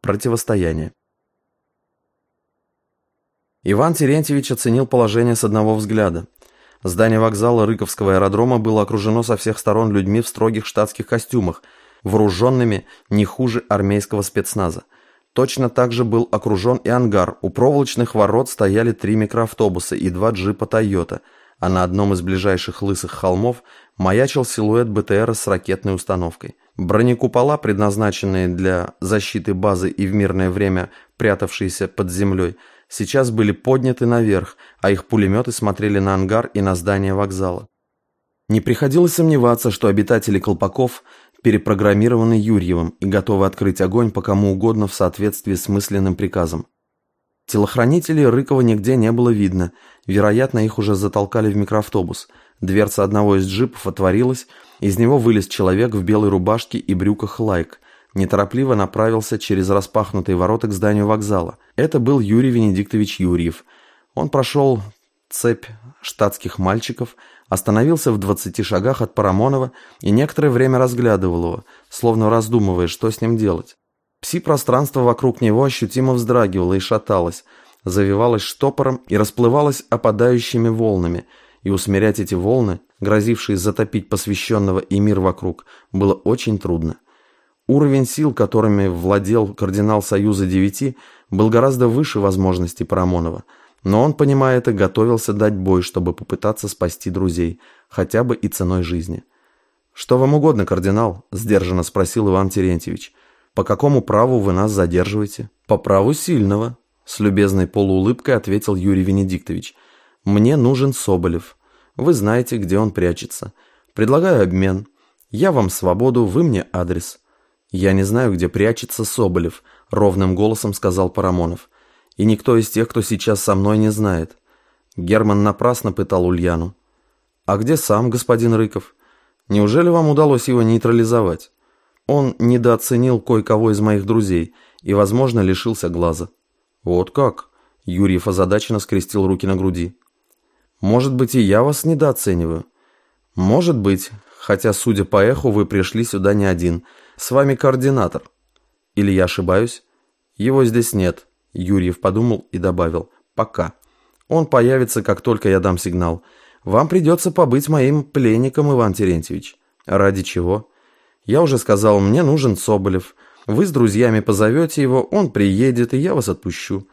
противостояние. Иван Терентьевич оценил положение с одного взгляда. Здание вокзала Рыковского аэродрома было окружено со всех сторон людьми в строгих штатских костюмах, вооруженными не хуже армейского спецназа. Точно так же был окружен и ангар. У проволочных ворот стояли 3 микроавтобуса и 2 джипа «Тойота», а на одном из ближайших лысых холмов маячил силуэт БТРа с ракетной установкой. Бронекупола, предназначенные для защиты базы и в мирное время прятавшиеся под землей, сейчас были подняты наверх, а их пулеметы смотрели на ангар и на здание вокзала. Не приходилось сомневаться, что обитатели Колпаков перепрограммированы Юрьевым и готовы открыть огонь по кому угодно в соответствии с мысленным приказом. Телохранителей Рыкова нигде не было видно, вероятно, их уже затолкали в микроавтобус. Дверца одного из джипов отворилась, из него вылез человек в белой рубашке и брюках лайк. Неторопливо направился через распахнутые ворота к зданию вокзала. Это был Юрий Венедиктович Юрьев. Он прошел цепь штатских мальчиков, остановился в 20 шагах от Парамонова и некоторое время разглядывал его, словно раздумывая, что с ним делать. Пси-пространство вокруг него ощутимо вздрагивало и шаталось, завивалось штопором и расплывалось опадающими волнами, и усмирять эти волны, грозившие затопить посвященного и мир вокруг, было очень трудно. Уровень сил, которыми владел кардинал Союза 9, был гораздо выше возможностей Парамонова, но он, понимая это, готовился дать бой, чтобы попытаться спасти друзей, хотя бы и ценой жизни. «Что вам угодно, кардинал?» – сдержанно спросил Иван Терентьевич. «По какому праву вы нас задерживаете?» «По праву сильного», – с любезной полуулыбкой ответил Юрий Венедиктович. «Мне нужен Соболев. Вы знаете, где он прячется. Предлагаю обмен. Я вам свободу, вы мне адрес». «Я не знаю, где прячется Соболев», — ровным голосом сказал Парамонов. «И никто из тех, кто сейчас со мной, не знает». Герман напрасно пытал Ульяну. «А где сам господин Рыков? Неужели вам удалось его нейтрализовать? Он недооценил кое-кого из моих друзей и, возможно, лишился глаза». «Вот как?» — Юрьев озадаченно скрестил руки на груди. «Может быть, и я вас недооцениваю?» «Может быть, хотя, судя по эху, вы пришли сюда не один. С вами координатор. Или я ошибаюсь? Его здесь нет», — Юрьев подумал и добавил. «Пока. Он появится, как только я дам сигнал. Вам придется побыть моим пленником, Иван Терентьевич». «Ради чего?» «Я уже сказал, мне нужен Соболев. Вы с друзьями позовете его, он приедет, и я вас отпущу».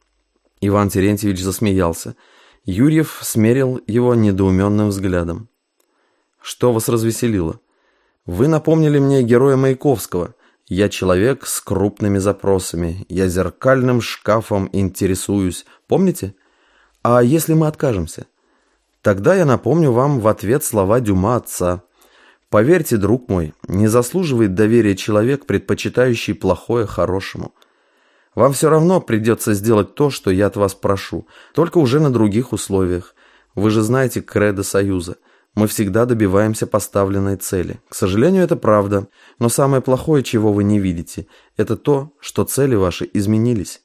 Иван Терентьевич засмеялся. Юрьев смерил его недоуменным взглядом. «Что вас развеселило? Вы напомнили мне героя Маяковского. Я человек с крупными запросами. Я зеркальным шкафом интересуюсь. Помните? А если мы откажемся? Тогда я напомню вам в ответ слова Дюма отца. Поверьте, друг мой, не заслуживает доверия человек, предпочитающий плохое хорошему. Вам все равно придется сделать то, что я от вас прошу, только уже на других условиях. Вы же знаете кредо Союза. Мы всегда добиваемся поставленной цели. К сожалению, это правда, но самое плохое, чего вы не видите, это то, что цели ваши изменились.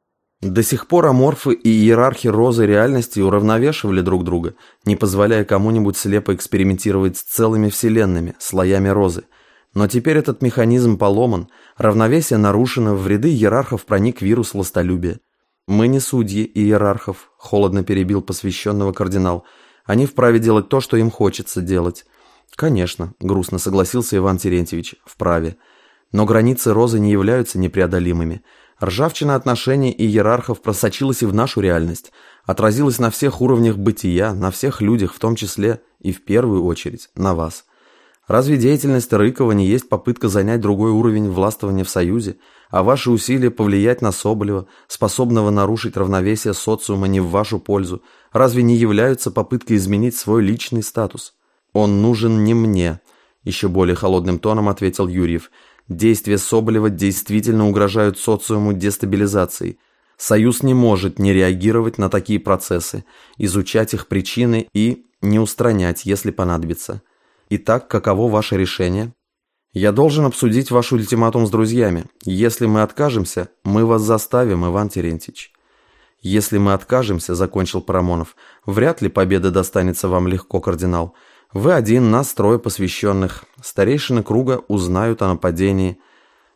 До сих пор аморфы и иерархи розы реальности уравновешивали друг друга, не позволяя кому-нибудь слепо экспериментировать с целыми вселенными, слоями розы. Но теперь этот механизм поломан, равновесие нарушено, в ряды иерархов проник вирус властолюбия. «Мы не судьи иерархов», — холодно перебил посвященного кардинал. «Они вправе делать то, что им хочется делать». «Конечно», — грустно согласился Иван Терентьевич, — «вправе. Но границы розы не являются непреодолимыми. Ржавчина отношений иерархов просочилась и в нашу реальность, отразилась на всех уровнях бытия, на всех людях, в том числе и в первую очередь на вас. Разве деятельность Рыкова не есть попытка занять другой уровень властвования в Союзе, а ваши усилия повлиять на Соболева, способного нарушить равновесие социума не в вашу пользу, разве не являются попыткой изменить свой личный статус? Он нужен не мне», — еще более холодным тоном ответил Юрьев. «Действия Соболева действительно угрожают социуму дестабилизацией. Союз не может не реагировать на такие процессы, изучать их причины и не устранять, если понадобится. Итак, каково ваше решение?» «Я должен обсудить ваш ультиматум с друзьями. Если мы откажемся, мы вас заставим, Иван Терентьевич». «Если мы откажемся», — закончил Парамонов, — «вряд ли победа достанется вам легко, кардинал. Вы один, нас трое посвященных. Старейшины круга узнают о нападении.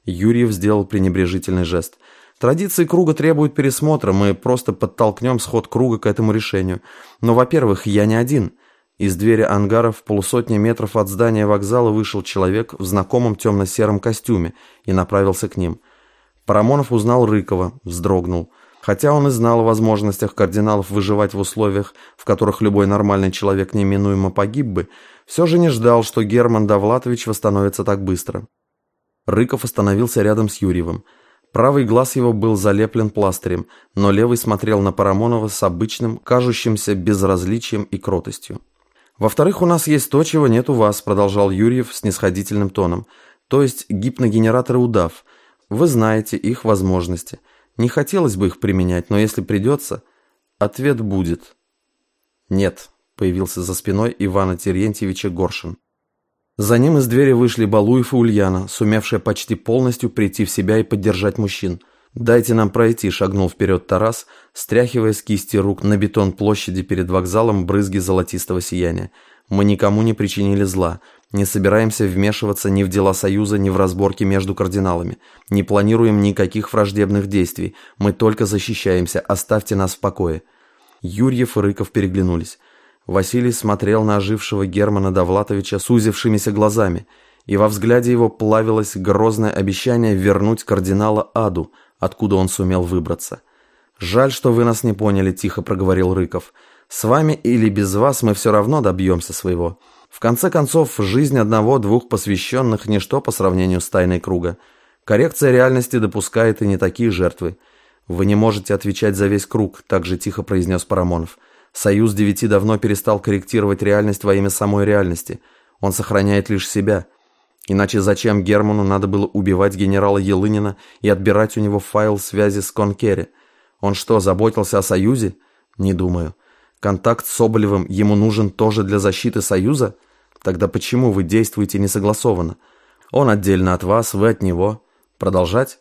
Юрьев сделал пренебрежительный жест. Традиции круга требуют пересмотра, мы просто подтолкнем сход круга к этому решению. Но, во-первых, я не один. Из двери ангара в полусотни метров от здания вокзала вышел человек в знакомом темно-сером костюме и направился к ним. Парамонов узнал Рыкова, вздрогнул. Хотя он и знал о возможностях кардиналов выживать в условиях, в которых любой нормальный человек неминуемо погиб бы, все же не ждал, что Герман Довлатович восстановится так быстро. Рыков остановился рядом с Юрьевым. Правый глаз его был залеплен пластырем, но левый смотрел на Парамонова с обычным, кажущимся безразличием и кротостью. «Во-вторых, у нас есть то, чего нет у вас», — продолжал Юрьев снисходительным тоном, «то есть гипногенераторы удав. Вы знаете их возможности. Не хотелось бы их применять, но если придется, ответ будет». «Нет», — появился за спиной Ивана Терентьевича Горшин. За ним из двери вышли Балуев и Ульяна, сумевшие почти полностью прийти в себя и поддержать мужчин. «Дайте нам пройти», — шагнул вперед Тарас, стряхивая с кисти рук на бетон площади перед вокзалом брызги золотистого сияния. «Мы никому не причинили зла, не собираемся вмешиваться ни в дела Союза, ни в разборки между кардиналами, не планируем никаких враждебных действий, мы только защищаемся, оставьте нас в покое». Юрьев и Рыков переглянулись. Василий смотрел на ожившего Германа Довлатовича сузившимися глазами, и во взгляде его плавилось грозное обещание вернуть кардинала аду, откуда он сумел выбраться. «Жаль, что вы нас не поняли», — тихо проговорил Рыков. «С вами или без вас мы все равно добьемся своего. В конце концов, жизнь одного-двух посвященных — ничто по сравнению с тайной круга. Коррекция реальности допускает и не такие жертвы. Вы не можете отвечать за весь круг», — так же тихо произнес Парамонов. «Союз 9 давно перестал корректировать реальность во имя самой реальности. Он сохраняет лишь себя. Иначе зачем Герману надо было убивать генерала Елынина и отбирать у него файл связи с Конкере? Он что, заботился о Союзе? Не думаю. Контакт с Соболевым ему нужен тоже для защиты Союза? Тогда почему вы действуете несогласованно? Он отдельно от вас, вы от него. Продолжать?»